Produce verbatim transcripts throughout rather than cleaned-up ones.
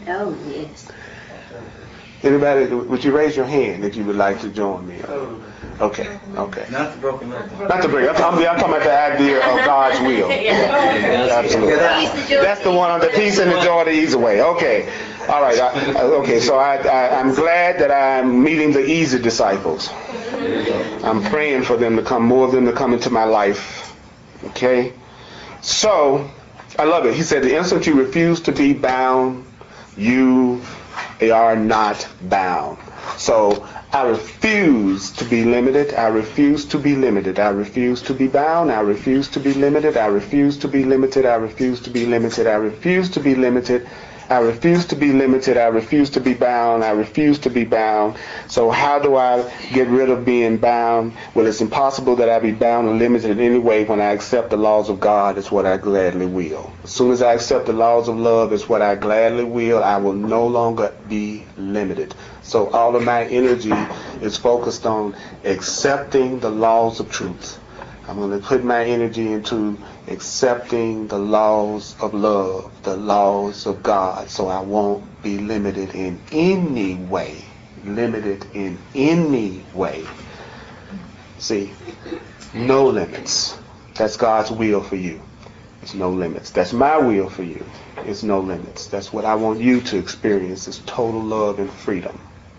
Oh, yes. Anybody, would you raise your hand if you would like to join me? Okay, okay. Not the broken up. Not the break. I'm, I'm, I'm talking about the idea of God's will. Absolutely. That's the one on the peace and the joy the easy way. Okay. All right. I, okay. So I, I, I'm glad that I'm meeting the easy disciples. I'm praying for them to come, more of them to come into my life. Okay. So I love it. He said, the instant you refuse to be bound, you are not bound. So I refuse to be limited. I refuse to be limited. I refuse to be bound. I refuse to be limited. I refuse to be limited. I refuse to be limited. I refuse to be limited. I refuse to be limited. I refuse to be bound. I refuse to be bound. So how do I get rid of being bound? Well, it's impossible that I be bound and limited in any way. When I accept the laws of God, it's what I gladly will. As soon as I accept the laws of love, it's what I gladly will. I will no longer be limited. So all of my energy is focused on accepting the laws of truth. I'm going to put my energy into accepting the laws of love, the laws of God, so I won't be limited in any way. Limited in any way. See, no limits. That's God's will for you. It's no limits. That's my will for you. It's no limits. That's what I want you to experience, is total love and freedom.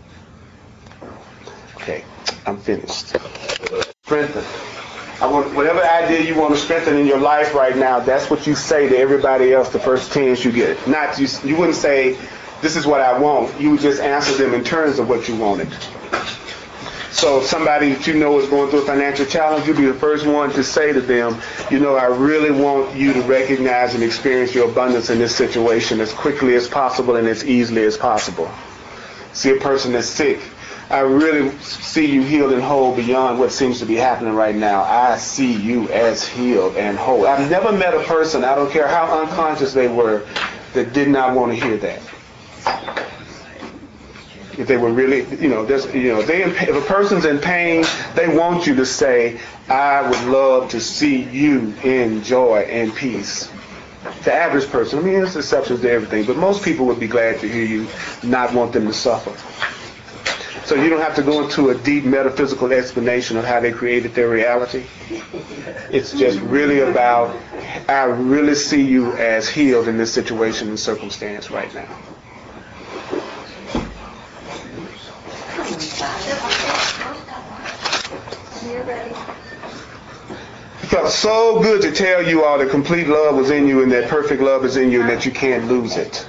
Okay, I'm finished. Strengthen. I want, whatever idea you want to strengthen in your life right now, that's what you say to everybody else the first chance you get. Not you, you wouldn't say, this is what I want. You would just answer them in terms of what you wanted. So if somebody that you know is going through a financial challenge, you'll be the first one to say to them, you know, I really want you to recognize and experience your abundance in this situation as quickly as possible and as easily as possible. See a person that's sick. I really see you healed and whole beyond what seems to be happening right now. I see you as healed and whole. I've never met a person, I don't care how unconscious they were, that did not want to hear that. If they were really, you know, there's, you know, they, if a person's in pain, they want you to say, I would love to see you in joy and peace. The average person, I mean, there's exceptions to everything, but most people would be glad to hear you, not want them to suffer. So you don't have to go into a deep metaphysical explanation of how they created their reality. It's just really about, I really see you as healed in this situation and circumstance right now. It felt so good to tell you all that complete love was in you and that perfect love is in you and that you can't lose it.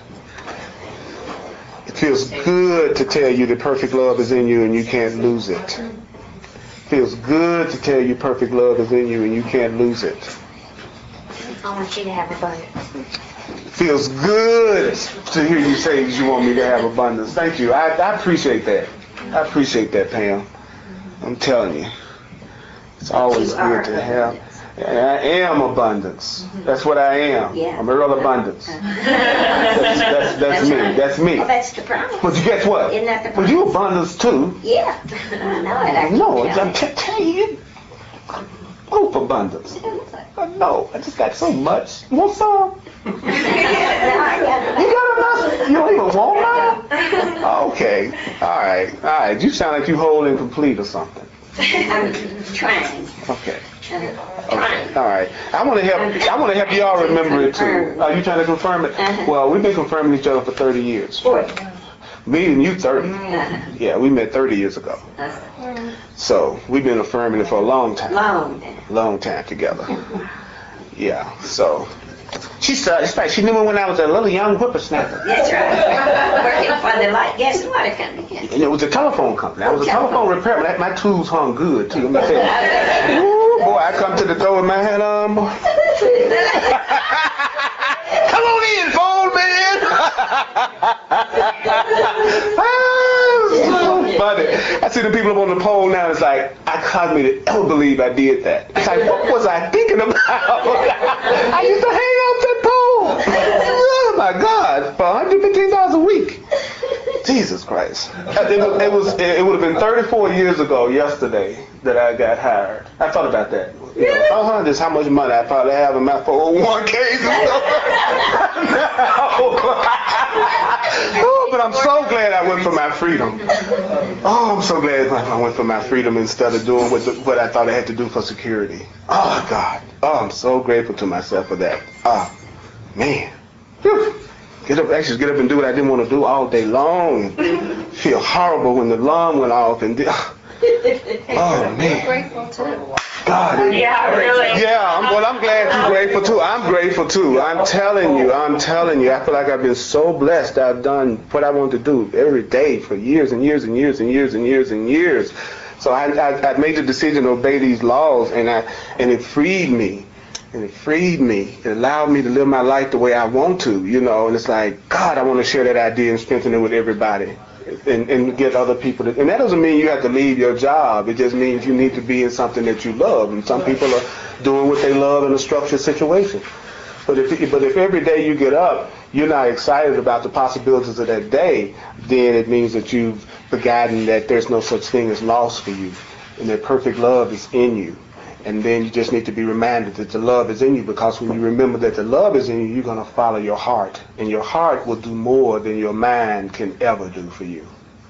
It feels good to tell you that perfect love is in you and you can't lose it. It feels good to tell you perfect love is in you and you can't lose it. I want you to have abundance. It feels good to hear you say that you want me to have abundance. Thank you. I, I appreciate that. I appreciate that, Pam. I'm telling you. It's always good to have. I am abundance. That's what I am. Yeah. I'm a real abundance. That's, that's, that's me. That's me. Well, that's the promise. But you guess what? Isn't that the But promise? you abundance too. Yeah. I know it. I No, can I'm tell. t- telling you. Proof abundance. I know. I just got so much. You want some? No, I got You got enough? You don't even want none? Okay. All right. All right. You sound like you whole and complete or something. I'm trying. Okay. Uh, Okay. trying. All right. I want to help. I want to help y'all remember it too. Are you trying to confirm it? Uh-huh. Well, we've been confirming each other for thirty years. Boy. Me and you, thirty. Uh, Yeah, we met thirty years ago. uh, So we've been affirming it for a long time. long day. Long time together. Yeah. So she said, it's like she knew me when I was a little young whippersnapper. That's right. Working for the light gas and water company. And it was a telephone company. I was a telephone Telephone. repairman. My tools hung good too. Let me tell you. Ooh, boy, I come to the door with my hat on. Boy. Come on in, phone man. Ah, so funny. I see the people up on the pole now. It's like, I caused me to ever believe I did that. It's like, what was I thinking about? I used to hang off that pole. Oh my God, for one hundred fifteen dollars a week. Jesus Christ. It, was, it was. It would have been thirty-four years ago yesterday that I got hired. I thought about that. You know, uh-huh, just how much money I probably have in my four oh one k's and stuff. I'm so glad I went for my freedom. Oh, I'm so glad I went for my freedom instead of doing what, the, what I thought I had to do for security. Oh, God. Oh, I'm so grateful to myself for that. Oh, man. Whew. Get up, actually get up and do what I didn't want to do all day long. Feel horrible when the alarm went off and did. Oh, man. Grateful too. God. Yeah, really. Yeah, I'm, well, I'm glad you're grateful too. I'm grateful too. I'm telling you, I'm telling you, I feel like I've been so blessed. I've done what I wanted to do every day for years and years and years and years and years and years. So I, I, I made the decision to obey these laws, and I, and it freed me. And it freed me. It allowed me to live my life the way I want to, you know. And it's like, God, I want to share that idea and strengthen it with everybody. And, and get other people to, and that doesn't mean you have to leave your job. It just means you need to be in something that you love. And some people are doing what they love in a structured situation. But if but if every day you get up, you're not excited about the possibilities of that day, then it means that you've forgotten that there's no such thing as loss for you, and that perfect love is in you. And then you just need to be reminded that the love is in you, because when you remember that the love is in you, you're going to follow your heart. And your heart will do more than your mind can ever do for you.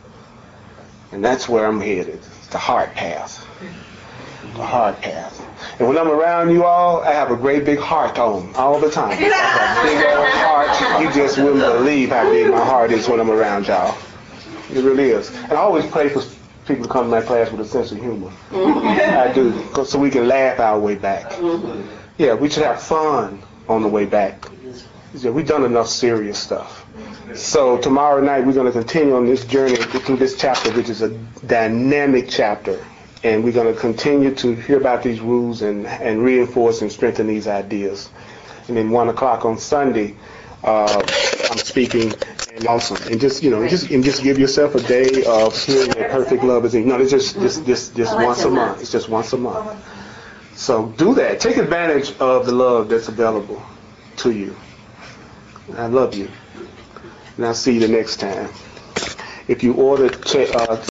And that's where I'm headed, the heart path. The heart path. And when I'm around you all, I have a great big heart on all the time. I have a big old heart. You just wouldn't believe how big my heart is when I'm around y'all. It really is. And I always pray for people to come to my class with a sense of humor. Mm-hmm. I do, so we can laugh our way back. Mm-hmm. Yeah, we should have fun on the way back. Yeah, we've done enough serious stuff. So tomorrow night we're going to continue on this journey through this chapter, which is a dynamic chapter. And we're going to continue to hear about these rules and, and reinforce and strengthen these ideas. And then one o'clock on Sunday, uh, I'm speaking. And awesome, and just you know, just and just give yourself a day of hearing that perfect love is in. No, it's just just just just once a month. It's just once a month. So do that. Take advantage of the love that's available to you. I love you, and I'll see you the next time. If you order. Ch- uh,